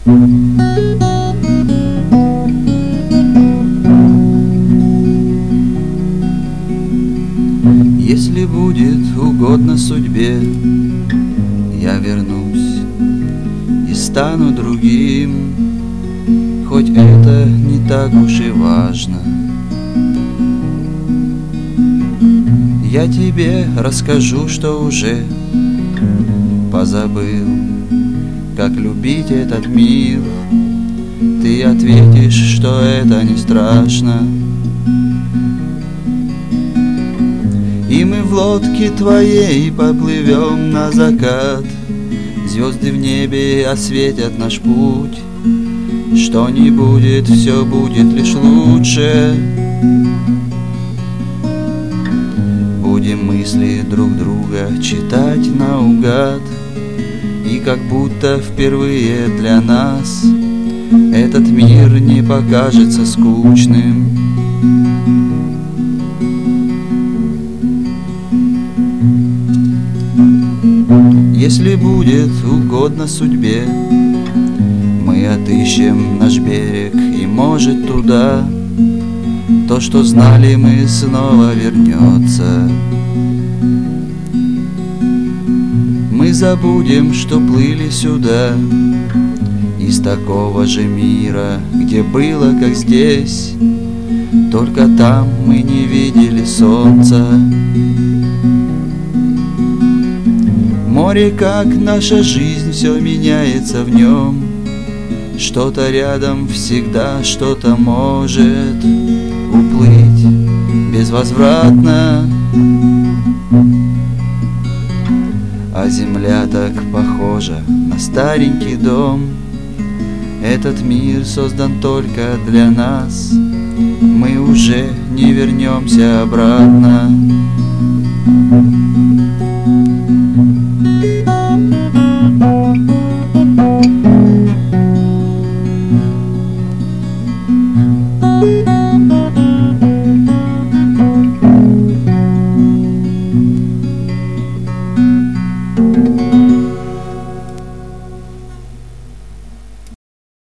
Если будет угодно судьбе, я вернусь и стану другим, хоть это не так уж и важно. Я тебе расскажу, что уже позабыл, как любить этот мир. Ты ответишь, что это не страшно, и мы в лодке твоей поплывем на закат. Звезды в небе осветят наш путь. Что ни будет, все будет лишь лучше. Будем мысли друг друга читать наугад, и как будто впервые для нас этот мир не покажется скучным. Если будет угодно судьбе, мы отыщем наш берег, и может туда то, что знали мы, снова вернется. Мы забудем, что плыли сюда из такого же мира, где было, как здесь, только там мы не видели солнца. Море, как наша жизнь, все меняется в нем. Что-то рядом всегда, что-то может уплыть безвозвратно. А земля так похожа на старенький дом. Этот мир создан только для нас. Мы уже не вернемся обратно.